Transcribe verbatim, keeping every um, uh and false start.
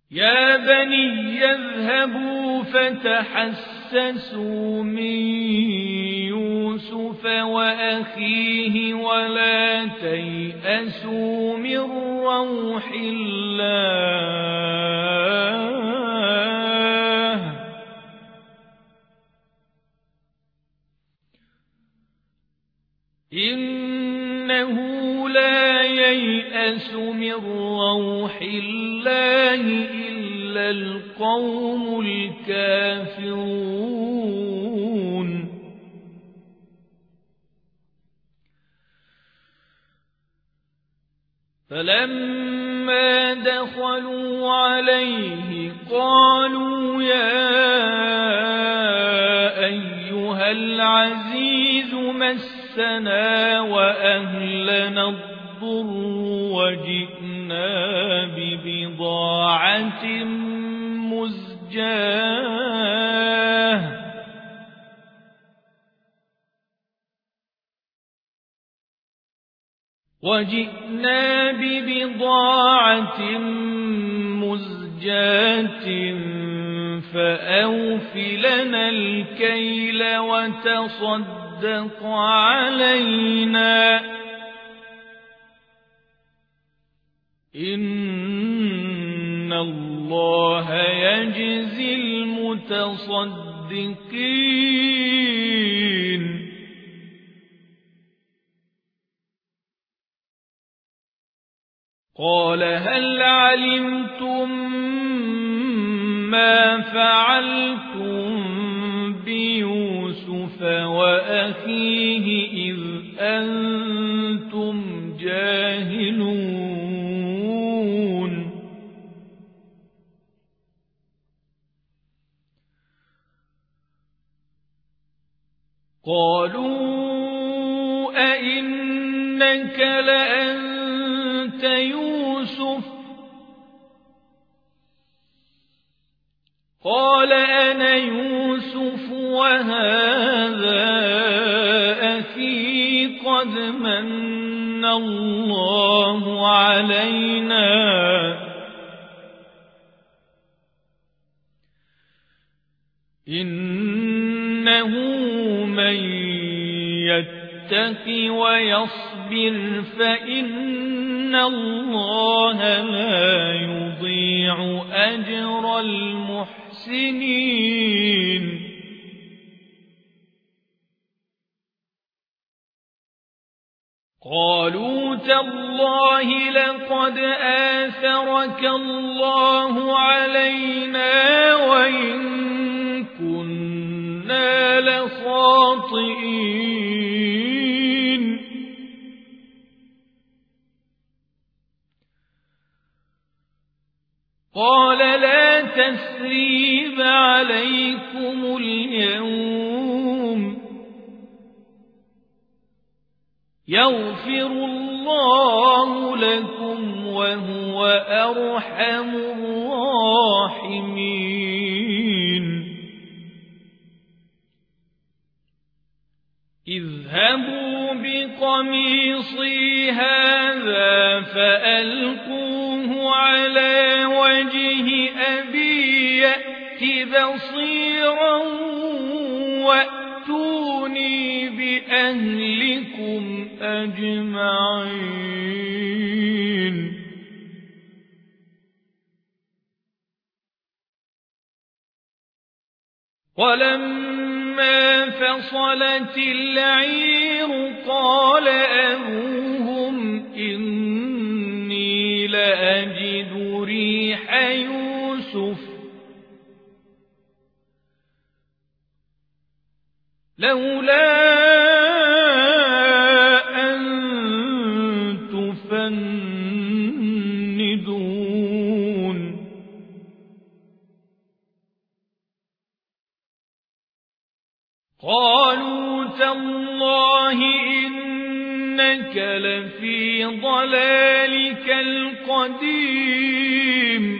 يا بني يذهبوا فتحسسوا من يوسف وأخيه ولا تيأسوا من روح الله إنه لا ييأس من روح الله إلا القوم الكافرون فلما دخلوا عليه قالوا يا أيها العزيز مسنا وأهلنا الضر وجئنا ببضاعة مزجاة وجئنا ببضاعة مزجاة فأوف لنا الكيل وتصدق علينا إن الله يجزي المتصدقين قال هل علمتم ما فعلتم بيوسف وأخيه إذ أنتم جاهلون قالوا أئنك لأنت يوسف قال أنا يوسف وهذا أخي قد من الله علينا إنه من يتق ويصبر فإن الله لا يضيع أجر المحسنين قالوا تالله لقد آثرك الله علينا وإن كنا لخاطئين قال لا تثريب عليكم اليوم يغفر الله لكم وهو أرحم الراحمين اذهبوا بقميصي هذا فألقوه على وجه أبي يأت بصيرا وأتوني بأهلكم أجمعين ولما فصلت العير قال أبوهم إني لأجد ريح يوسف لولا أن تفندون قالوا تالله إنك لفي ضلالك القديم